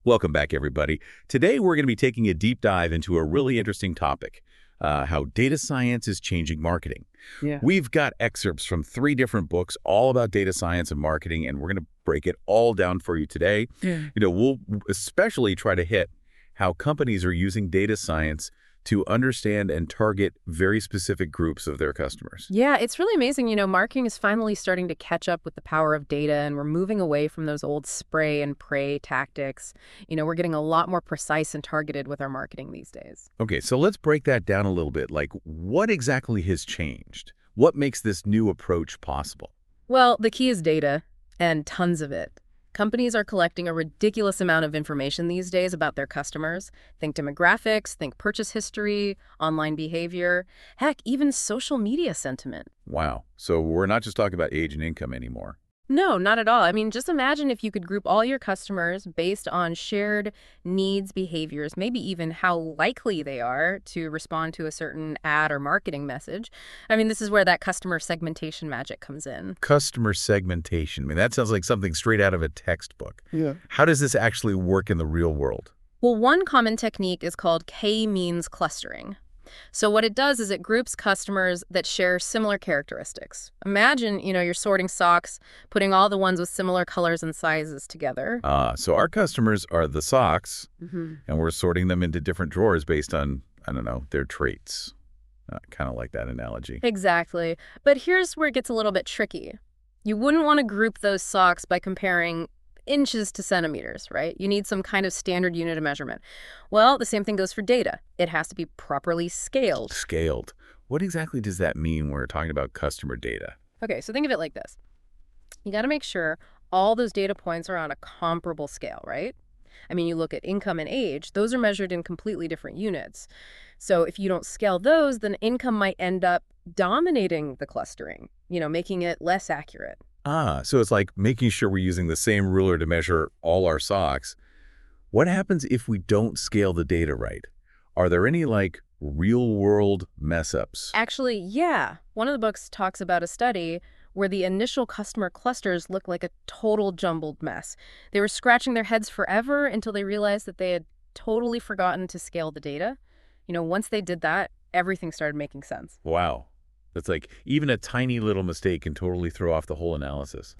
Welcome back, everybody. Today, we're going to be taking a deep dive into a really interesting topic, how data science is changing marketing. Yeah. We've got excerpts from 3 different books all about data science and marketing, and we're going to break it all down for you today. Yeah. We'll especially try to hit how companies are using data science to understand and target very specific groups of their customers. Yeah, it's really amazing. Marketing is finally starting to catch up with the power of data, and we're moving away from those old spray and pray tactics. We're getting a lot more precise and targeted with our marketing these days. Okay, so let's break that down a little bit. Like, what exactly has changed? What makes this new approach possible? Well, the key is data, and tons of it. Companies are collecting a ridiculous amount of information these days about their customers. Think demographics, think purchase history, online behavior, heck, even social media sentiment. Wow. So we're not just talking about age and income anymore. No, not at all. I mean, just imagine if you could group all your customers based on shared needs, behaviors, maybe even how likely they are to respond to a certain ad or marketing message. I mean, this is where that customer segmentation magic comes in. Customer segmentation. I mean, that sounds like something straight out of a textbook. Yeah. How does this actually work in the real world? Well, one common technique is called K-means clustering. So what it does is it groups customers that share similar characteristics. Imagine, you're sorting socks, putting all the ones with similar colors and sizes together. So our customers are the socks, Mm-hmm. and we're sorting them into different drawers based on, I don't know, their traits. Kind of like that analogy. Exactly. But here's where it gets a little bit tricky. You wouldn't want to group those socks by comparing inches to centimeters, right? You need some kind of standard unit of measurement. Well, the same thing goes for data. It has to be properly scaled. Scaled. What exactly does that mean when we're talking about customer data? Okay, so think of it like this. You got to make sure all those data points are on a comparable scale, right? I mean, you look at income and age, those are measured in completely different units. So if you don't scale those, then income might end up dominating the clustering, making it less accurate. So it's like making sure we're using the same ruler to measure all our socks. What happens if we don't scale the data right? Are there any, real-world mess-ups? Actually, yeah. One of the books talks about a study where the initial customer clusters looked like a total jumbled mess. They were scratching their heads forever until they realized that they had totally forgotten to scale the data. Once they did that, everything started making sense. Wow. That's like even a tiny little mistake can totally throw off the whole analysis.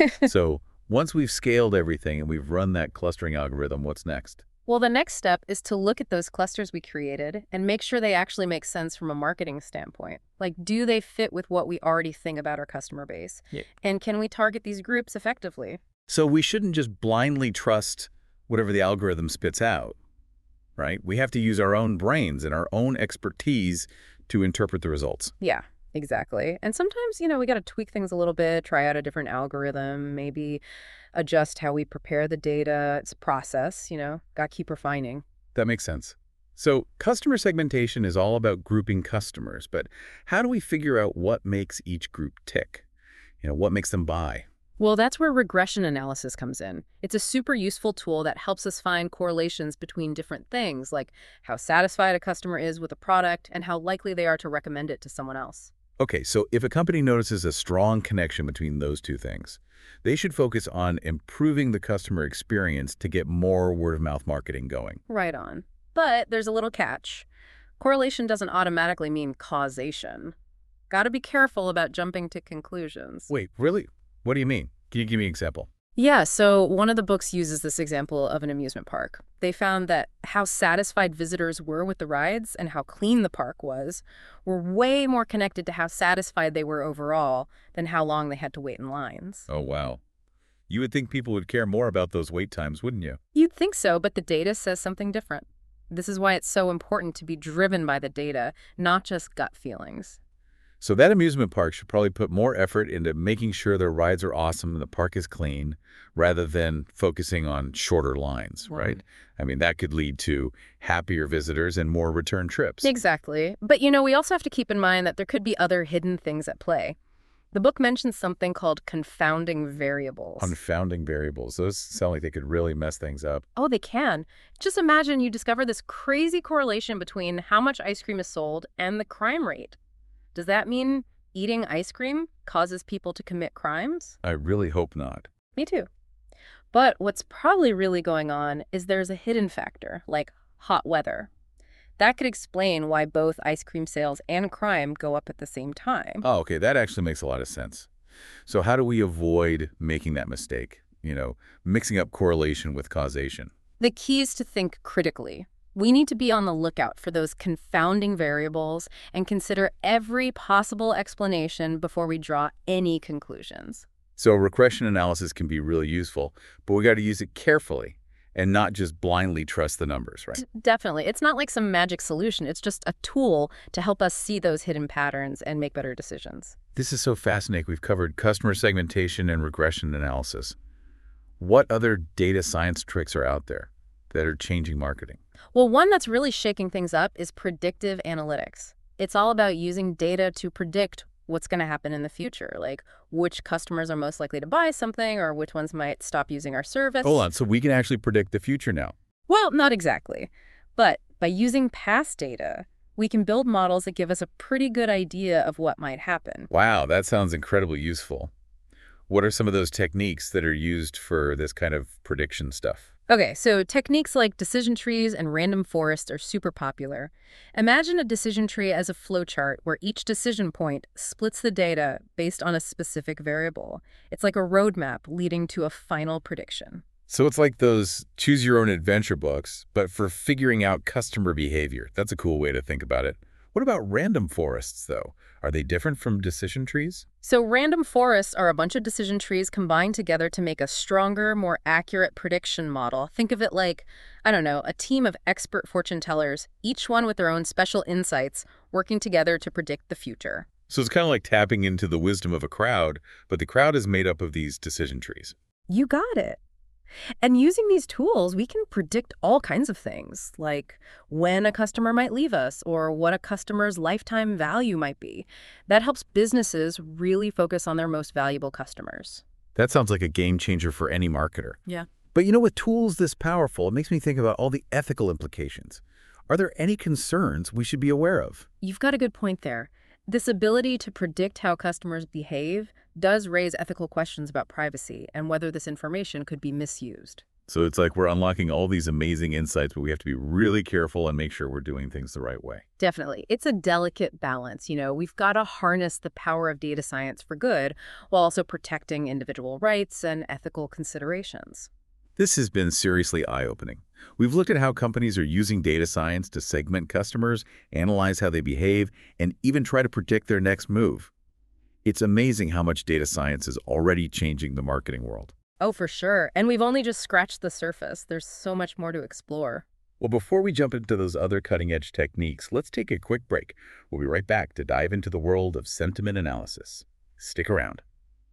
So once we've scaled everything and we've run that clustering algorithm, what's next? Well, the next step is to look at those clusters we created and make sure they actually make sense from a marketing standpoint. Like, do they fit with what we already think about our customer base? Yeah. And can we target these groups effectively? So we shouldn't just blindly trust whatever the algorithm spits out, right? We have to use our own brains and our own expertise to interpret the results. Yeah. Exactly. And sometimes, we got to tweak things a little bit, try out a different algorithm, maybe adjust how we prepare the data. It's a process, got to keep refining. That makes sense. So customer segmentation is all about grouping customers, but how do we figure out what makes each group tick? What makes them buy? Well, that's where regression analysis comes in. It's a super useful tool that helps us find correlations between different things, like how satisfied a customer is with a product and how likely they are to recommend it to someone else. Okay, so if a company notices a strong connection between those two things, they should focus on improving the customer experience to get more word-of-mouth marketing going. Right on. But there's a little catch. Correlation doesn't automatically mean causation. Got to be careful about jumping to conclusions. Wait, really? What do you mean? Can you give me an example? Yeah, so one of the books uses this example of an amusement park. They found that how satisfied visitors were with the rides and how clean the park was were way more connected to how satisfied they were overall than how long they had to wait in lines. Oh, wow. You would think people would care more about those wait times, wouldn't you? You'd think so, but the data says something different. This is why it's so important to be driven by the data, not just gut feelings. So that amusement park should probably put more effort into making sure their rides are awesome and the park is clean, rather than focusing on shorter lines, right? I mean, that could lead to happier visitors and more return trips. Exactly. But, we also have to keep in mind that there could be other hidden things at play. The book mentions something called confounding variables. Confounding variables. Those sound like they could really mess things up. Oh, they can. Just imagine you discover this crazy correlation between how much ice cream is sold and the crime rate. Does that mean eating ice cream causes people to commit crimes? I really hope not. Me too. But what's probably really going on is there's a hidden factor, like hot weather. That could explain why both ice cream sales and crime go up at the same time. Oh, okay, that actually makes a lot of sense. So how do we avoid making that mistake? Mixing up correlation with causation. The key is to think critically. We need to be on the lookout for those confounding variables and consider every possible explanation before we draw any conclusions. So regression analysis can be really useful, but we got to use it carefully and not just blindly trust the numbers, right? Definitely. It's not like some magic solution. It's just a tool to help us see those hidden patterns and make better decisions. This is so fascinating. We've covered customer segmentation and regression analysis. What other data science tricks are out there that are changing marketing? Well, one that's really shaking things up is predictive analytics. It's all about using data to predict what's going to happen in the future, like which customers are most likely to buy something or which ones might stop using our service. Hold on, so we can actually predict the future now. Well, not exactly. But by using past data, we can build models that give us a pretty good idea of what might happen. Wow, that sounds incredibly useful. What are some of those techniques that are used for this kind of prediction stuff? Okay, so techniques like decision trees and random forests are super popular. Imagine a decision tree as a flowchart where each decision point splits the data based on a specific variable. It's like a roadmap leading to a final prediction. So it's like those choose-your-own-adventure books, but for figuring out customer behavior. That's a cool way to think about it. What about random forests, though? Are they different from decision trees? So random forests are a bunch of decision trees combined together to make a stronger, more accurate prediction model. Think of it like, I don't know, a team of expert fortune tellers, each one with their own special insights, working together to predict the future. So it's kind of like tapping into the wisdom of a crowd, but the crowd is made up of these decision trees. You got it. And using these tools, we can predict all kinds of things, like when a customer might leave us or what a customer's lifetime value might be. That helps businesses really focus on their most valuable customers. That sounds like a game changer for any marketer. Yeah. But with tools this powerful, it makes me think about all the ethical implications. Are there any concerns we should be aware of? You've got a good point there. This ability to predict how customers behave does raise ethical questions about privacy and whether this information could be misused. So it's like we're unlocking all these amazing insights, but we have to be really careful and make sure we're doing things the right way. Definitely. It's a delicate balance. We've got to harness the power of data science for good while also protecting individual rights and ethical considerations. This has been seriously eye-opening. We've looked at how companies are using data science to segment customers, analyze how they behave, and even try to predict their next move. It's amazing how much data science is already changing the marketing world. Oh, for sure. And we've only just scratched the surface. There's so much more to explore. Well, before we jump into those other cutting-edge techniques, let's take a quick break. We'll be right back to dive into the world of sentiment analysis. Stick around.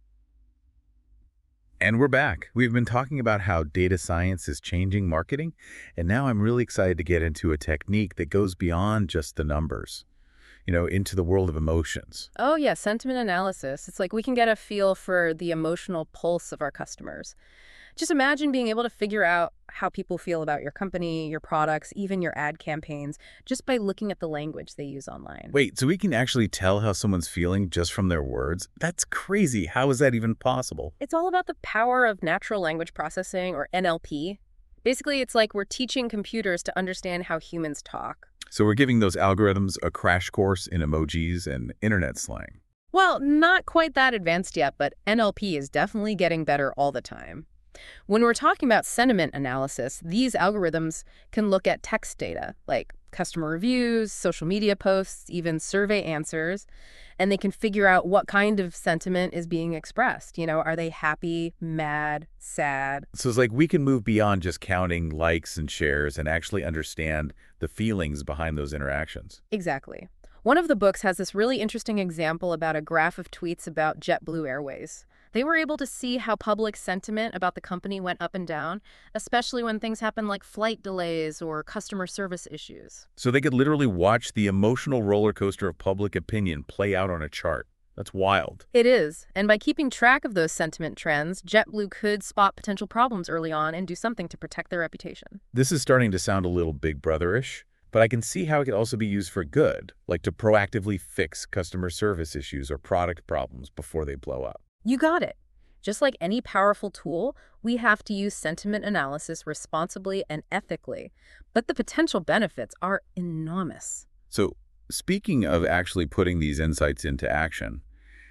And we're back. We've been talking about how data science is changing marketing, and now I'm really excited to get into a technique that goes beyond just the numbers, into the world of emotions. Oh, yeah, sentiment analysis. It's like we can get a feel for the emotional pulse of our customers. Just imagine being able to figure out how people feel about your company, your products, even your ad campaigns, just by looking at the language they use online. Wait, so we can actually tell how someone's feeling just from their words? That's crazy. How is that even possible? It's all about the power of natural language processing, or NLP. Basically, it's like we're teaching computers to understand how humans talk. So we're giving those algorithms a crash course in emojis and internet slang. Well, not quite that advanced yet, but NLP is definitely getting better all the time. When we're talking about sentiment analysis, these algorithms can look at text data, like customer reviews, social media posts, even survey answers, and they can figure out what kind of sentiment is being expressed. Are they happy, mad, sad? So it's like we can move beyond just counting likes and shares and actually understand the feelings behind those interactions. Exactly. One of the books has this really interesting example about a graph of tweets about JetBlue Airways. They were able to see how public sentiment about the company went up and down, especially when things happened like flight delays or customer service issues. So they could literally watch the emotional roller coaster of public opinion play out on a chart. That's wild. It is. And by keeping track of those sentiment trends, JetBlue could spot potential problems early on and do something to protect their reputation. This is starting to sound a little Big Brother-ish, but I can see how it could also be used for good, like to proactively fix customer service issues or product problems before they blow up. You got it. Just like any powerful tool, we have to use sentiment analysis responsibly and ethically. But the potential benefits are enormous. So speaking of actually putting these insights into action,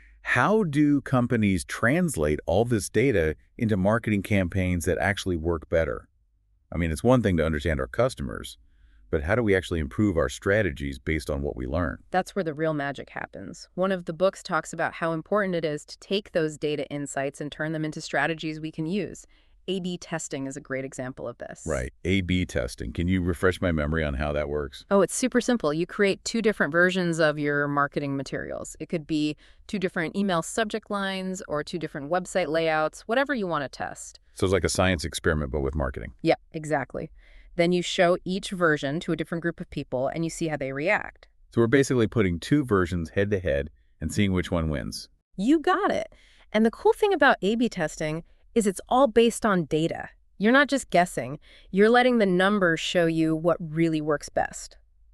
how do companies translate all this data into marketing campaigns that actually work better? I mean, it's one thing to understand our customers, but how do we actually improve our strategies based on what we learn? That's where the real magic happens. One of the books talks about how important it is to take those data insights and turn them into strategies we can use. A/B testing is a great example of this. Right. A/B testing. Can you refresh my memory on how that works? Oh, it's super simple. You create two different versions of your marketing materials. It could be two different email subject lines or two different website layouts, whatever you want to test. So it's like a science experiment, but with marketing. Yep, exactly. Then you show each version to a different group of people and you see how they react. So we're basically putting two versions head to head and seeing which one wins. You got it. And the cool thing about A/B testing is it's all based on data. You're not just guessing. You're letting the numbers show you what really works best.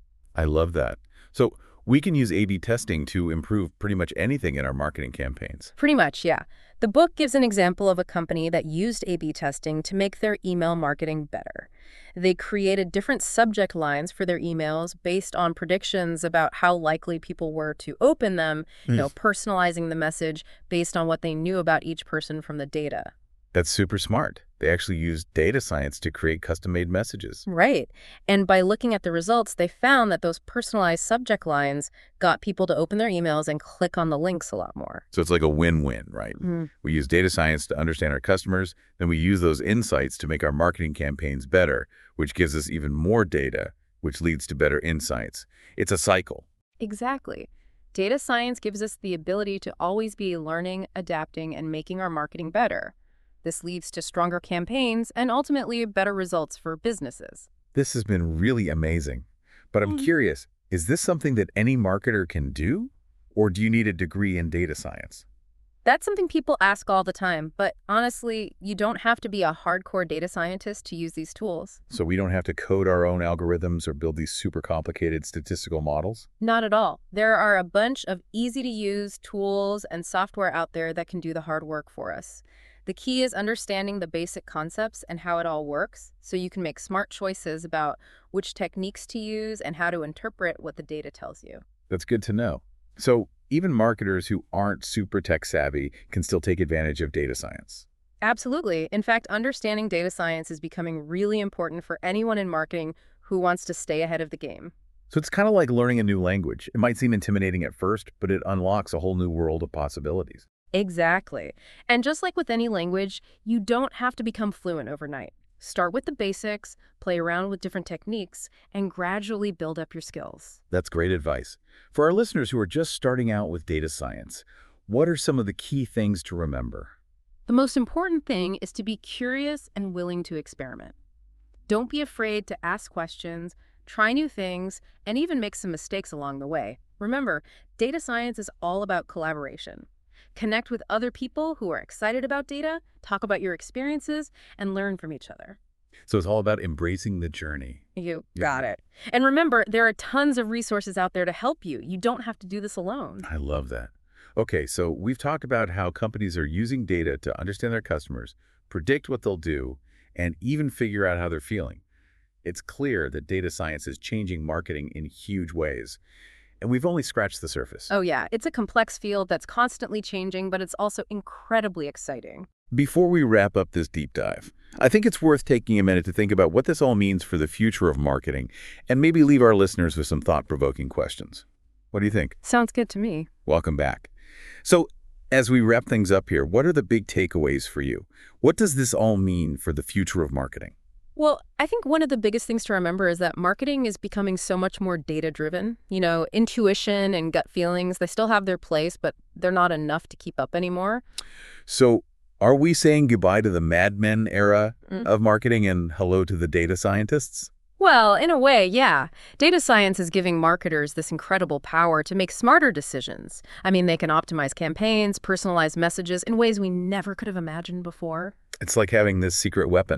I love that. So we can use A/B testing to improve pretty much anything in our marketing campaigns. Pretty much, yeah. The book gives an example of a company that used A/B testing to make their email marketing better. They created different subject lines for their emails based on predictions about how likely people were to open them, personalizing the message based on what they knew about each person from the data. That's super smart. They actually used data science to create custom-made messages. Right. And by looking at the results, they found that those personalized subject lines got people to open their emails and click on the links a lot more. So it's like a win-win, right? We use data science to understand our customers, then we use those insights to make our marketing campaigns better, which gives us even more data, which leads to better insights. It's a cycle. Exactly. Data science gives us the ability to always be learning, adapting, and making our marketing better. This leads to stronger campaigns and ultimately better results for businesses. This has been really amazing. But I'm curious, is this something that any marketer can do? Or do you need a degree in data science? That's something people ask all the time, but honestly, you don't have to be a hardcore data scientist to use these tools. So we don't have to code our own algorithms or build these super complicated statistical models? Not at all. There are a bunch of easy-to-use tools and software out there that can do the hard work for us. The key is understanding the basic concepts and how it all works so you can make smart choices about which techniques to use and how to interpret what the data tells you. That's good to know. So even marketers who aren't super tech savvy can still take advantage of data science. Absolutely. In fact, understanding data science is becoming really important for anyone in marketing who wants to stay ahead of the game. So it's kind of like learning a new language. It might seem intimidating at first, but it unlocks a whole new world of possibilities. Exactly. And just like with any language, you don't have to become fluent overnight. Start with the basics, play around with different techniques, and gradually build up your skills. That's great advice. For our listeners who are just starting out with data science, what are some of the key things to remember? The most important thing is to be curious and willing to experiment. Don't be afraid to ask questions, try new things, and even make some mistakes along the way. Remember, data science is all about collaboration. Connect with other people who are excited about data, talk about your experiences, and learn from each other. So it's all about embracing the journey. You got it. And remember, there are tons of resources out there to help you. You don't have to do this alone. I love that. Okay, so we've talked about how companies are using data to understand their customers, predict what they'll do, and even figure out how they're feeling. It's clear that data science is changing marketing in huge ways. And we've only scratched the surface. Oh yeah, it's a complex field that's constantly changing, but it's also incredibly exciting. Before we wrap up this deep dive, I think it's worth taking a minute to think about what this all means for the future of marketing and maybe leave our listeners with some thought-provoking questions. What do you think? Sounds good to me. Welcome back. So, as we wrap things up here, what are the big takeaways for you? What does this all mean for the future of marketing? Well, I think one of the biggest things to remember is that marketing is becoming so much more data-driven. Intuition and gut feelings, they still have their place, but they're not enough to keep up anymore. So, are we saying goodbye to the Mad Men era of marketing and hello to the data scientists? Well, in a way, yeah. Data science is giving marketers this incredible power to make smarter decisions. I mean, they can optimize campaigns, personalize messages in ways we never could have imagined before. It's like having this secret weapon.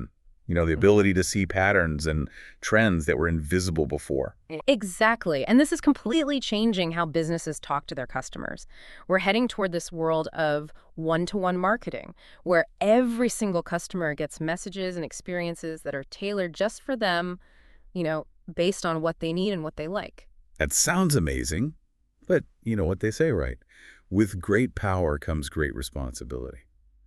The ability to see patterns and trends that were invisible before. Exactly. And this is completely changing how businesses talk to their customers. We're heading toward this world of one-to-one marketing, where every single customer gets messages and experiences that are tailored just for them, based on what they need and what they like. That sounds amazing, but you know what they say, right? With great power comes great responsibility.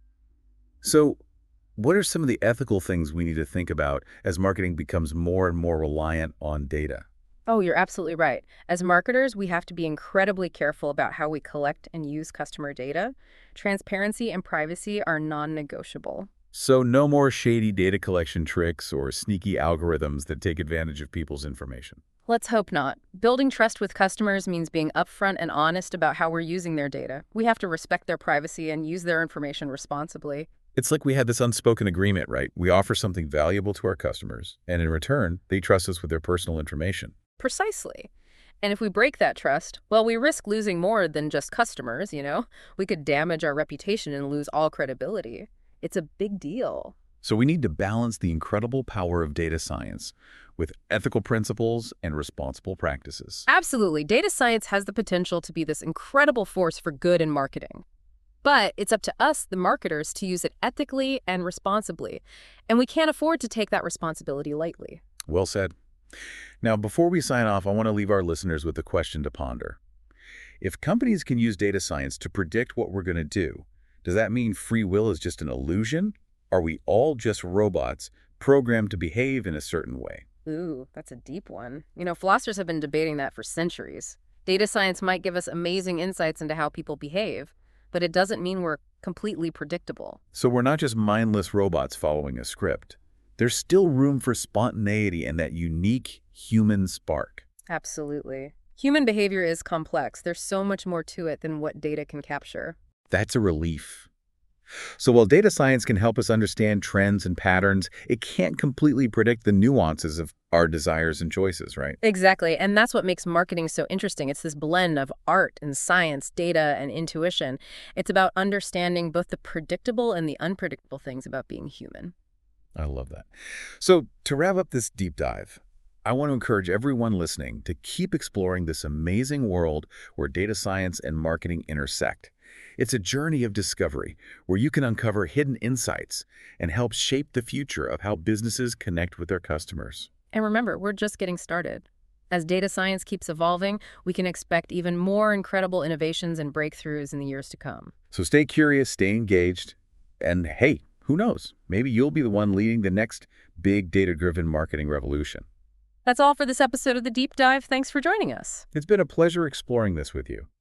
So, what are some of the ethical things we need to think about as marketing becomes more and more reliant on data? Oh, you're absolutely right. As marketers, we have to be incredibly careful about how we collect and use customer data. Transparency and privacy are non-negotiable. So no more shady data collection tricks or sneaky algorithms that take advantage of people's information. Let's hope not. Building trust with customers means being upfront and honest about how we're using their data. We have to respect their privacy and use their information responsibly. It's like we had this unspoken agreement, right? We offer something valuable to our customers, and in return, they trust us with their personal information. Precisely. And if we break that trust, well, we risk losing more than just customers. We could damage our reputation and lose all credibility. It's a big deal. So we need to balance the incredible power of data science with ethical principles and responsible practices. Absolutely. Data science has the potential to be this incredible force for good in marketing. But it's up to us, the marketers, to use it ethically and responsibly. And we can't afford to take that responsibility lightly. Well said. Now, before we sign off, I want to leave our listeners with a question to ponder. If companies can use data science to predict what we're going to do, does that mean free will is just an illusion? Are we all just robots programmed to behave in a certain way? Ooh, that's a deep one. Philosophers have been debating that for centuries. Data science might give us amazing insights into how people behave, but it doesn't mean we're completely predictable. So we're not just mindless robots following a script. There's still room for spontaneity and that unique human spark. Absolutely. Human behavior is complex. There's so much more to it than what data can capture. That's a relief. So while data science can help us understand trends and patterns, it can't completely predict the nuances of our desires and choices, right? Exactly. And that's what makes marketing so interesting. It's this blend of art and science, data and intuition. It's about understanding both the predictable and the unpredictable things about being human. I love that. So to wrap up this deep dive, I want to encourage everyone listening to keep exploring this amazing world where data science and marketing intersect. It's a journey of discovery where you can uncover hidden insights and help shape the future of how businesses connect with their customers. And remember, we're just getting started. As data science keeps evolving, we can expect even more incredible innovations and breakthroughs in the years to come. So stay curious, stay engaged, and hey, who knows? Maybe you'll be the one leading the next big data-driven marketing revolution. That's all for this episode of The Deep Dive. Thanks for joining us. It's been a pleasure exploring this with you.